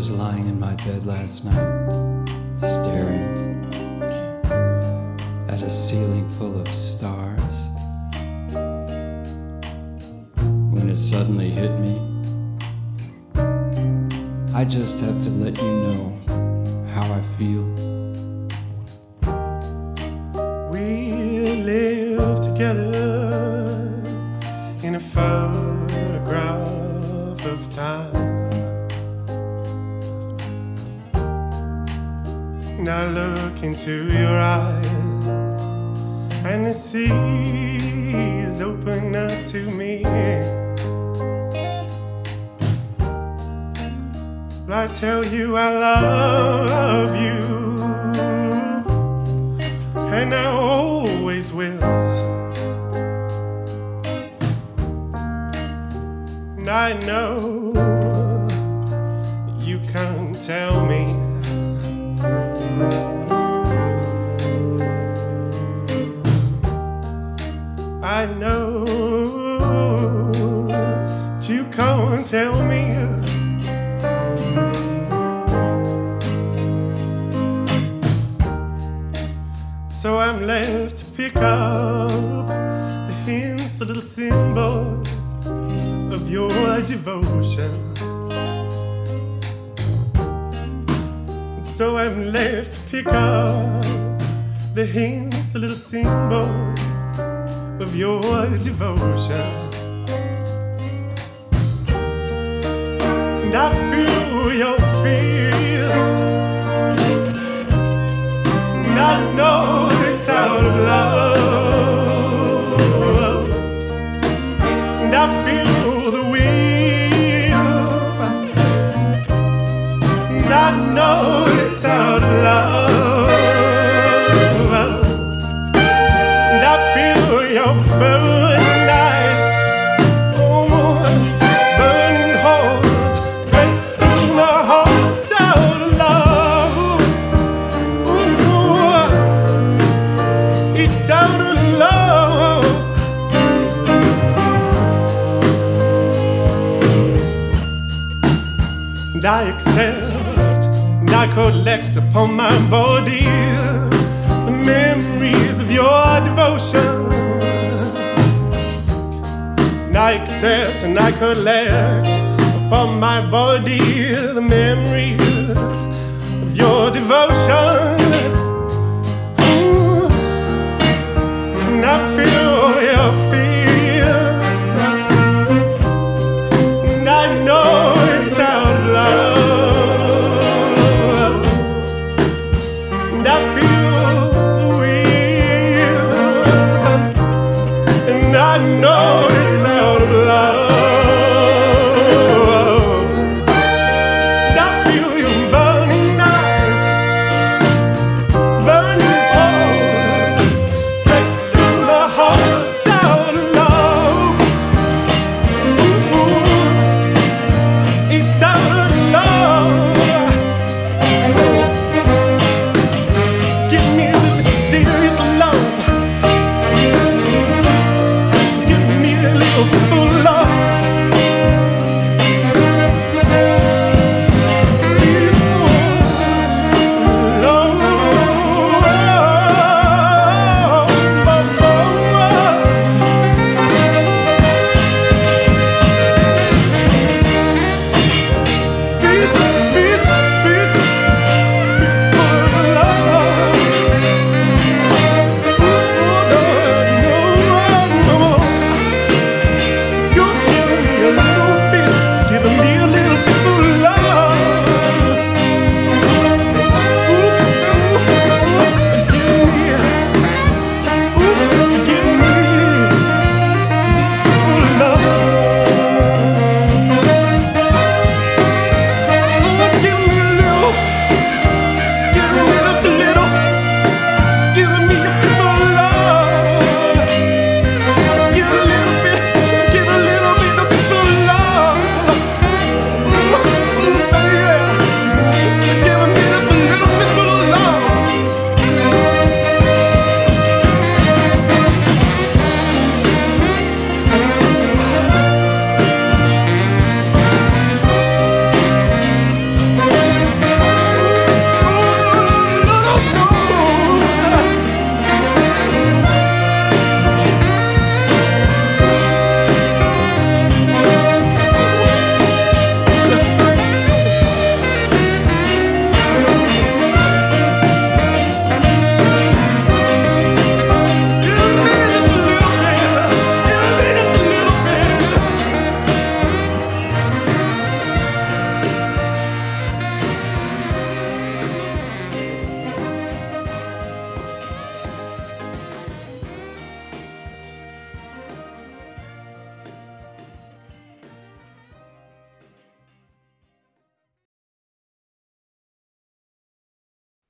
was lying in my bed last night, staring at a ceiling full of stars, when it suddenly hit me, I just have to let you know how I feel. We live together in a photograph of time. And I look into your eyes, and the seas open up to me. But I tell you I love you, and I always will. And I know you can't tell me. I know you can't tell me. So I'm left to pick up the hints, the little symbols of your devotion. So I'm left to pick up the hints, the little symbols of your devotion. And I feel your fist, and I know it's out of love. And I feel the wind, and I know it's out of love. And I feel your burning eyes, burning holes straight through my heart, out of love. It's out of love. And I accept, and I collect upon my body the memories of your devotion. And I accept and I collect upon my body the memories of your devotion. And I feel your fear.